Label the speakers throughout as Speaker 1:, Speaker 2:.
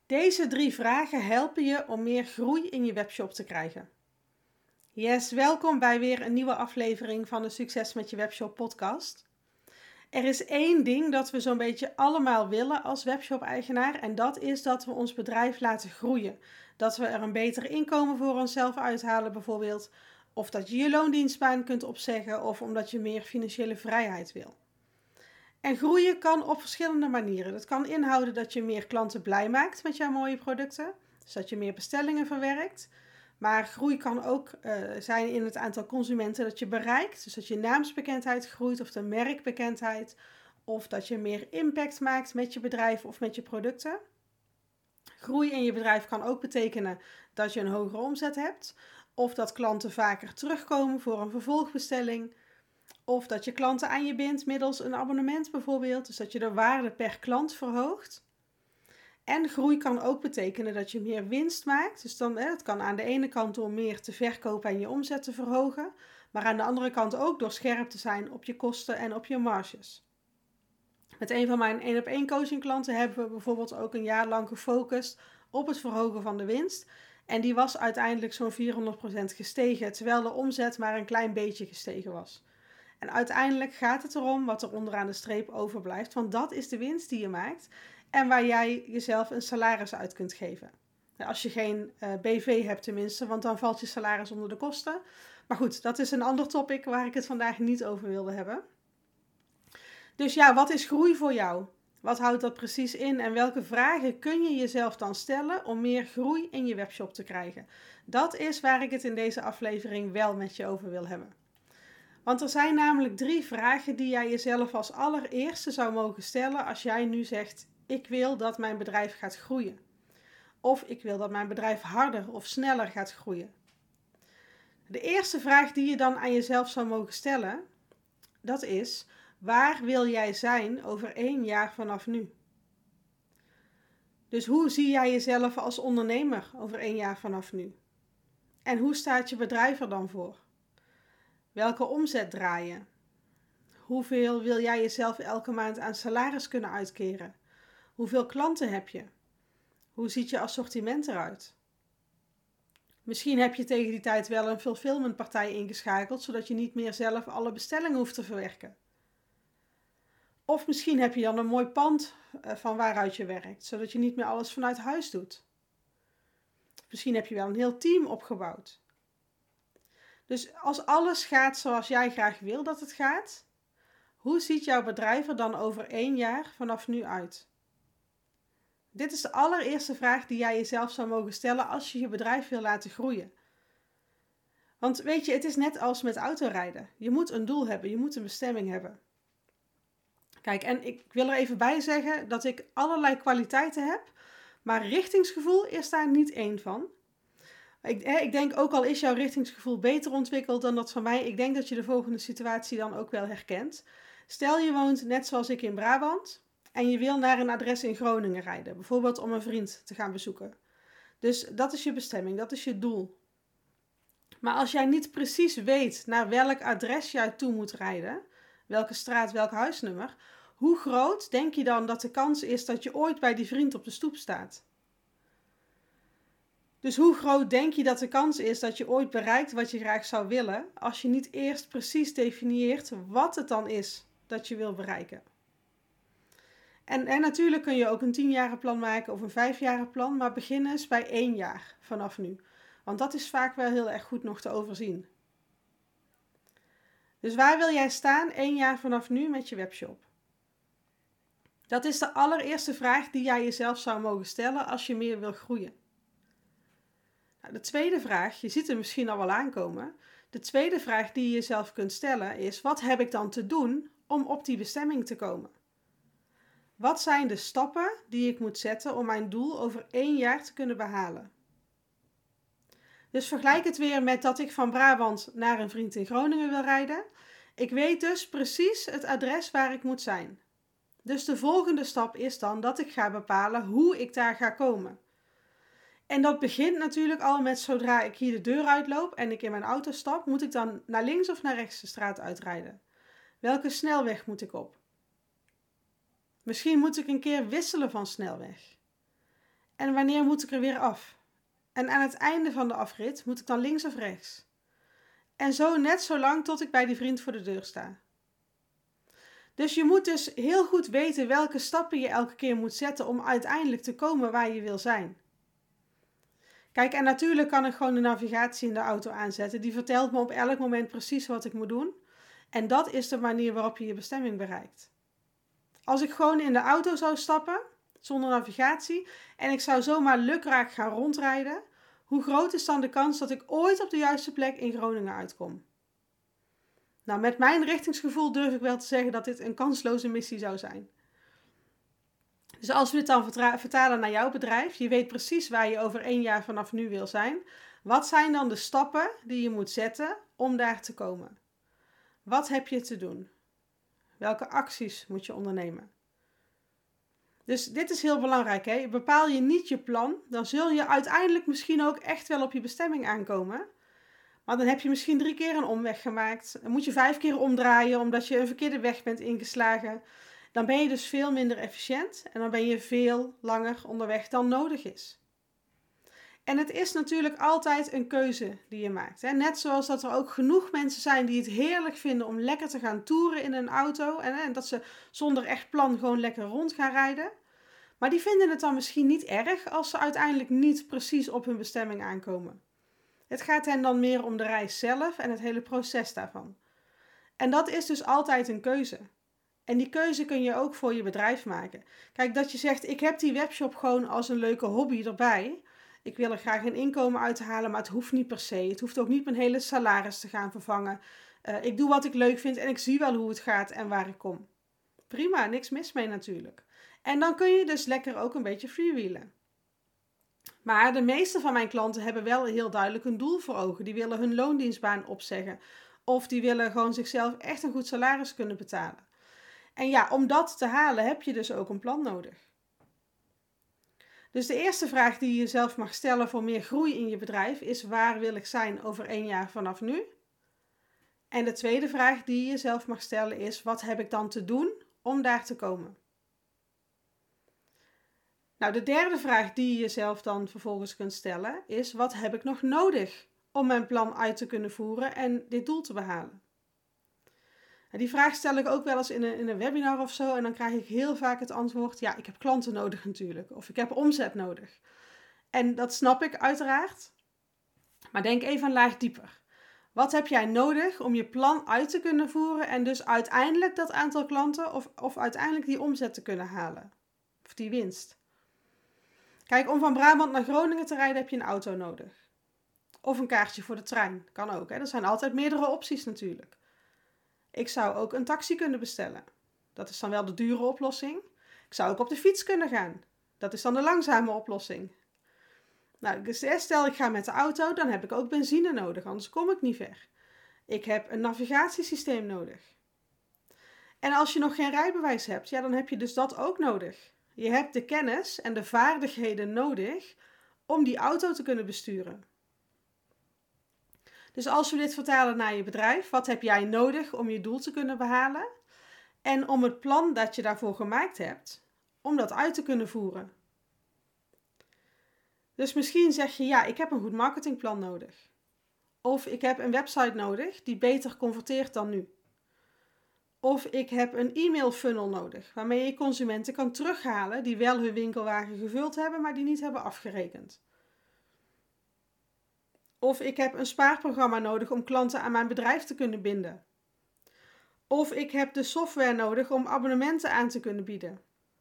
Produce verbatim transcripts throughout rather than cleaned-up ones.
Speaker 1: Deze drie vragen helpen je om meer groei in je webshop te krijgen. Yes, welkom bij weer een nieuwe aflevering van de Succes met je Webshop podcast. Er is één ding dat we zo'n beetje allemaal willen als webshop-eigenaar en dat is dat we ons bedrijf laten groeien. Dat we er een beter inkomen voor onszelf uithalen bijvoorbeeld, of dat je je loondienstbaan kunt opzeggen of omdat je meer financiële vrijheid wil. En groeien kan op verschillende manieren. Dat kan inhouden dat je meer klanten blij maakt met jouw mooie producten. Dus dat je meer bestellingen verwerkt. Maar groei kan ook uh, zijn in het aantal consumenten dat je bereikt. Dus dat je naamsbekendheid groeit of de merkbekendheid. Of dat je meer impact maakt met je bedrijf of met je producten. Groei in je bedrijf kan ook betekenen dat je een hogere omzet hebt. Of dat klanten vaker terugkomen voor een vervolgbestelling. Of dat je klanten aan je bindt middels een abonnement bijvoorbeeld. Dus dat je de waarde per klant verhoogt. En groei kan ook betekenen dat je meer winst maakt. Dus dan, het kan aan de ene kant door meer te verkopen en je omzet te verhogen. Maar aan de andere kant ook door scherp te zijn op je kosten en op je marges. Met een van mijn één op één coaching klanten hebben we bijvoorbeeld ook een jaar lang gefocust op het verhogen van de winst. En die was uiteindelijk zo'n vierhonderd procent gestegen, terwijl de omzet maar een klein beetje gestegen was. En uiteindelijk gaat het erom wat er onderaan de streep overblijft, want dat is de winst die je maakt en waar jij jezelf een salaris uit kunt geven. Als je geen uh, B V hebt tenminste, want dan valt je salaris onder de kosten. Maar goed, dat is een ander topic waar ik het vandaag niet over wilde hebben. Dus ja, wat is groei voor jou? Wat houdt dat precies in en welke vragen kun je jezelf dan stellen om meer groei in je webshop te krijgen? Dat is waar ik het in deze aflevering wel met je over wil hebben. Want er zijn namelijk drie vragen die jij jezelf als allereerste zou mogen stellen als jij nu zegt, ik wil dat mijn bedrijf gaat groeien. Of ik wil dat mijn bedrijf harder of sneller gaat groeien. De eerste vraag die je dan aan jezelf zou mogen stellen, dat is, waar wil jij zijn over één jaar vanaf nu? Dus hoe zie jij jezelf als ondernemer over één jaar vanaf nu? En hoe staat je bedrijf er dan voor? Welke omzet draai je? Hoeveel wil jij jezelf elke maand aan salaris kunnen uitkeren? Hoeveel klanten heb je? Hoe ziet je assortiment eruit? Misschien heb je tegen die tijd wel een fulfillmentpartij ingeschakeld, zodat je niet meer zelf alle bestellingen hoeft te verwerken. Of misschien heb je dan een mooi pand van waaruit je werkt, zodat je niet meer alles vanuit huis doet. Misschien heb je wel een heel team opgebouwd. Dus als alles gaat zoals jij graag wil dat het gaat, hoe ziet jouw bedrijf er dan over één jaar vanaf nu uit? Dit is de allereerste vraag die jij jezelf zou mogen stellen als je je bedrijf wil laten groeien. Want weet je, het is net als met autorijden. Je moet een doel hebben, je moet een bestemming hebben. Kijk, en ik wil er even bij zeggen dat ik allerlei kwaliteiten heb, maar richtingsgevoel is daar niet één van. Ik, ik denk ook al is jouw richtingsgevoel beter ontwikkeld dan dat van mij, ik denk dat je de volgende situatie dan ook wel herkent. Stel je woont net zoals ik in Brabant en je wil naar een adres in Groningen rijden, bijvoorbeeld om een vriend te gaan bezoeken. Dus dat is je bestemming, dat is je doel. Maar als jij niet precies weet naar welk adres jij toe moet rijden, welke straat, welk huisnummer, hoe groot denk je dan dat de kans is dat je ooit bij die vriend op de stoep staat? Dus hoe groot denk je dat de kans is dat je ooit bereikt wat je graag zou willen, als je niet eerst precies definieert wat het dan is dat je wil bereiken? En, en natuurlijk kun je ook een tienjaren plan maken of een vijfjaren plan, maar begin eens bij één jaar vanaf nu. Want dat is vaak wel heel erg goed nog te overzien. Dus waar wil jij staan één jaar vanaf nu met je webshop? Dat is de allereerste vraag die jij jezelf zou mogen stellen als je meer wil groeien. Nou, de tweede vraag, je ziet hem misschien al wel aankomen. De tweede vraag die je jezelf kunt stellen is, wat heb ik dan te doen om op die bestemming te komen? Wat zijn de stappen die ik moet zetten om mijn doel over één jaar te kunnen behalen? Dus vergelijk het weer met dat ik van Brabant naar een vriend in Groningen wil rijden. Ik weet dus precies het adres waar ik moet zijn. Dus de volgende stap is dan dat ik ga bepalen hoe ik daar ga komen. En dat begint natuurlijk al met zodra ik hier de deur uitloop en ik in mijn auto stap, moet ik dan naar links of naar rechts de straat uitrijden? Welke snelweg moet ik op? Misschien moet ik een keer wisselen van snelweg. En wanneer moet ik er weer af? En aan het einde van de afrit moet ik dan links of rechts? En zo net zo lang tot ik bij die vriend voor de deur sta. Dus je moet dus heel goed weten welke stappen je elke keer moet zetten om uiteindelijk te komen waar je wil zijn. Kijk, en natuurlijk kan ik gewoon de navigatie in de auto aanzetten. Die vertelt me op elk moment precies wat ik moet doen. En dat is de manier waarop je je bestemming bereikt. Als ik gewoon in de auto zou stappen, zonder navigatie, en ik zou zomaar lukraak gaan rondrijden, hoe groot is dan de kans dat ik ooit op de juiste plek in Groningen uitkom? Nou, met mijn richtingsgevoel durf ik wel te zeggen dat dit een kansloze missie zou zijn. Dus als we dit dan vertalen naar jouw bedrijf, je weet precies waar je over één jaar vanaf nu wil zijn. Wat zijn dan de stappen die je moet zetten om daar te komen? Wat heb je te doen? Welke acties moet je ondernemen? Dus dit is heel belangrijk. Hè? Bepaal je niet je plan, dan zul je uiteindelijk misschien ook echt wel op je bestemming aankomen. Maar dan heb je misschien drie keer een omweg gemaakt. Dan moet je vijf keer omdraaien omdat je een verkeerde weg bent ingeslagen. Dan ben je dus veel minder efficiënt en dan ben je veel langer onderweg dan nodig is. En het is natuurlijk altijd een keuze die je maakt. Hè? Net zoals dat er ook genoeg mensen zijn die het heerlijk vinden om lekker te gaan toeren in een auto. En, en dat ze zonder echt plan gewoon lekker rond gaan rijden. Maar die vinden het dan misschien niet erg als ze uiteindelijk niet precies op hun bestemming aankomen. Het gaat hen dan meer om de reis zelf en het hele proces daarvan. En dat is dus altijd een keuze. En die keuze kun je ook voor je bedrijf maken. Kijk, dat je zegt, ik heb die webshop gewoon als een leuke hobby erbij. Ik wil er graag een inkomen uithalen, maar het hoeft niet per se. Het hoeft ook niet mijn hele salaris te gaan vervangen. Uh, ik doe wat ik leuk vind en ik zie wel hoe het gaat en waar ik kom. Prima, niks mis mee natuurlijk. En dan kun je dus lekker ook een beetje freewheelen. Maar de meeste van mijn klanten hebben wel heel duidelijk een doel voor ogen. Die willen hun loondienstbaan opzeggen. Of die willen gewoon zichzelf echt een goed salaris kunnen betalen. En ja, om dat te halen heb je dus ook een plan nodig. Dus de eerste vraag die je jezelf mag stellen voor meer groei in je bedrijf is: waar wil ik zijn over één jaar vanaf nu? En de tweede vraag die je jezelf mag stellen is: wat heb ik dan te doen om daar te komen? Nou, de derde vraag die je jezelf dan vervolgens kunt stellen is: wat heb ik nog nodig om mijn plan uit te kunnen voeren en dit doel te behalen? Die vraag stel ik ook wel eens in een, in een webinar of zo en dan krijg ik heel vaak het antwoord: ja, ik heb klanten nodig natuurlijk, of ik heb omzet nodig. En dat snap ik uiteraard, maar denk even een laag dieper. Wat heb jij nodig om je plan uit te kunnen voeren en dus uiteindelijk dat aantal klanten of, of uiteindelijk die omzet te kunnen halen? Of die winst? Kijk, om van Brabant naar Groningen te rijden heb je een auto nodig. Of een kaartje voor de trein, kan ook. Hè? Er zijn altijd meerdere opties natuurlijk. Ik zou ook een taxi kunnen bestellen. Dat is dan wel de dure oplossing. Ik zou ook op de fiets kunnen gaan. Dat is dan de langzame oplossing. Nou, dus stel ik ga met de auto, dan heb ik ook benzine nodig, anders kom ik niet ver. Ik heb een navigatiesysteem nodig. En als je nog geen rijbewijs hebt, ja, dan heb je dus dat ook nodig. Je hebt de kennis en de vaardigheden nodig om die auto te kunnen besturen. Dus als we dit vertalen naar je bedrijf, wat heb jij nodig om je doel te kunnen behalen? En om het plan dat je daarvoor gemaakt hebt, om dat uit te kunnen voeren. Dus misschien zeg je, ja, ik heb een goed marketingplan nodig. Of ik heb een website nodig die beter converteert dan nu. Of ik heb een e-mail funnel nodig, waarmee je consumenten kan terughalen die wel hun winkelwagen gevuld hebben, maar die niet hebben afgerekend. Of ik heb een spaarprogramma nodig om klanten aan mijn bedrijf te kunnen binden. Of ik heb de software nodig om abonnementen aan te kunnen bieden.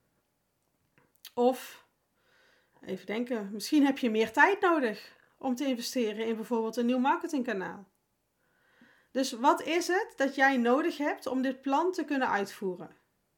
Speaker 1: Of, even denken, misschien heb je meer tijd nodig om te investeren in bijvoorbeeld een nieuw marketingkanaal. Dus wat is het dat jij nodig hebt om dit plan te kunnen uitvoeren?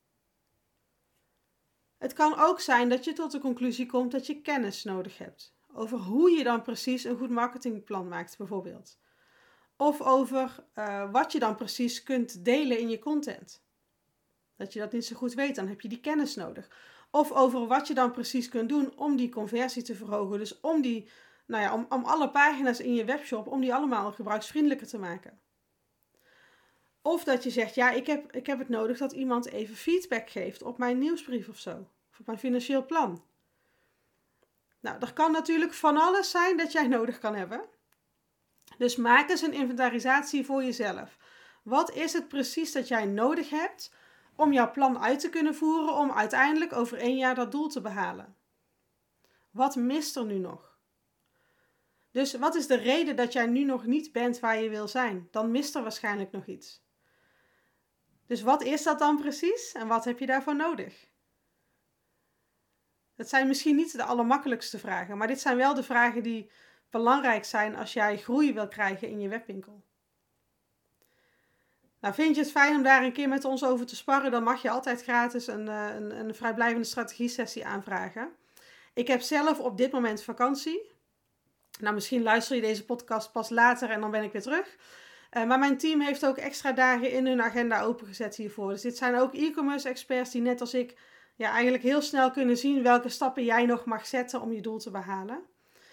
Speaker 1: Het kan ook zijn dat je tot de conclusie komt dat je kennis nodig hebt. Over hoe je dan precies een goed marketingplan maakt bijvoorbeeld. Of over uh, wat je dan precies kunt delen in je content. Dat je dat niet zo goed weet, dan heb je die kennis nodig. Of over wat je dan precies kunt doen om die conversie te verhogen. Dus om, die, nou ja, om, om alle pagina's in je webshop, om die allemaal gebruiksvriendelijker te maken. Of dat je zegt, ja, ik heb, ik heb het nodig dat iemand even feedback geeft op mijn nieuwsbrief of zo. Of op mijn financieel plan. Nou, er kan natuurlijk van alles zijn dat jij nodig kan hebben. Dus maak eens een inventarisatie voor jezelf. Wat is het precies dat jij nodig hebt om jouw plan uit te kunnen voeren om uiteindelijk over één jaar dat doel te behalen? Wat mist er nu nog? Dus wat is de reden dat jij nu nog niet bent waar je wil zijn? Dan mist er waarschijnlijk nog iets. Dus wat is dat dan precies en wat heb je daarvoor nodig? Dat zijn misschien niet de allermakkelijkste vragen, maar dit zijn wel de vragen die belangrijk zijn als jij groei wil krijgen in je webwinkel. Nou, vind je het fijn om daar een keer met ons over te sparren, dan mag je altijd gratis een, een, een vrijblijvende strategie-sessie aanvragen. Ik heb zelf op dit moment vakantie. Nou, misschien luister je deze podcast pas later en dan ben ik weer terug. Uh, maar mijn team heeft ook extra dagen in hun agenda opengezet hiervoor. Dus dit zijn ook e-commerce experts die net als ik ja, eigenlijk heel snel kunnen zien welke stappen jij nog mag zetten om je doel te behalen.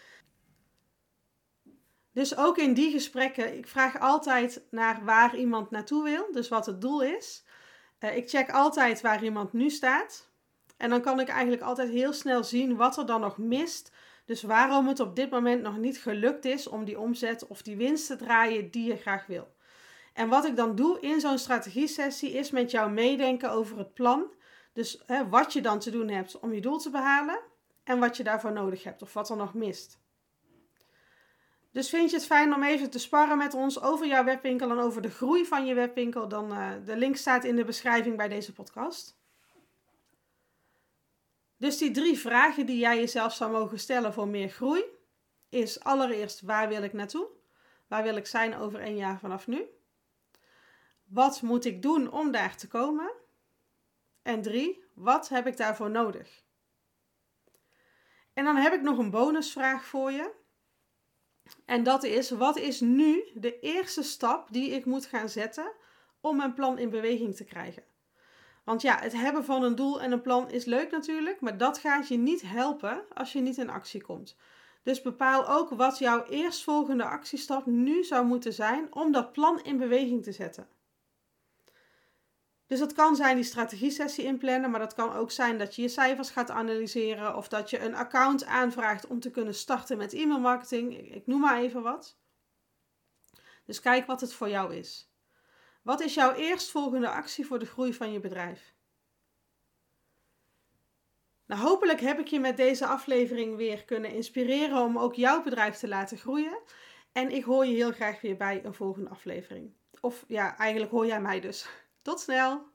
Speaker 1: Dus ook in die gesprekken, ik vraag altijd naar waar iemand naartoe wil, dus wat het doel is. Uh, ik check altijd waar iemand nu staat. En dan kan ik eigenlijk altijd heel snel zien wat er dan nog mist. Dus waarom het op dit moment nog niet gelukt is om die omzet of die winst te draaien die je graag wil. En wat ik dan doe in zo'n strategie-sessie is met jou meedenken over het plan. Dus hè, wat je dan te doen hebt om je doel te behalen en wat je daarvoor nodig hebt of wat er nog mist. Dus vind je het fijn om even te sparren met ons over jouw webwinkel en over de groei van je webwinkel? Dan uh, de link staat in de beschrijving bij deze podcast. Dus die drie vragen die jij jezelf zou mogen stellen voor meer groei is allereerst, waar wil ik naartoe? Waar wil ik zijn over één jaar vanaf nu? Wat moet ik doen om daar te komen? En drie, wat heb ik daarvoor nodig? En dan heb ik nog een bonusvraag voor je. En dat is, wat is nu de eerste stap die ik moet gaan zetten om mijn plan in beweging te krijgen? Want ja, het hebben van een doel en een plan is leuk natuurlijk, maar dat gaat je niet helpen als je niet in actie komt. Dus bepaal ook wat jouw eerstvolgende actiestap nu zou moeten zijn om dat plan in beweging te zetten. Dus dat kan zijn die strategie-sessie inplannen, maar dat kan ook zijn dat je je cijfers gaat analyseren of dat je een account aanvraagt om te kunnen starten met e-mailmarketing. Ik, ik noem maar even wat. Dus kijk wat het voor jou is. Wat is jouw eerstvolgende actie voor de groei van je bedrijf? Nou, hopelijk heb ik je met deze aflevering weer kunnen inspireren om ook jouw bedrijf te laten groeien. En ik hoor je heel graag weer bij een volgende aflevering. Of ja, eigenlijk hoor jij mij dus. Tot snel!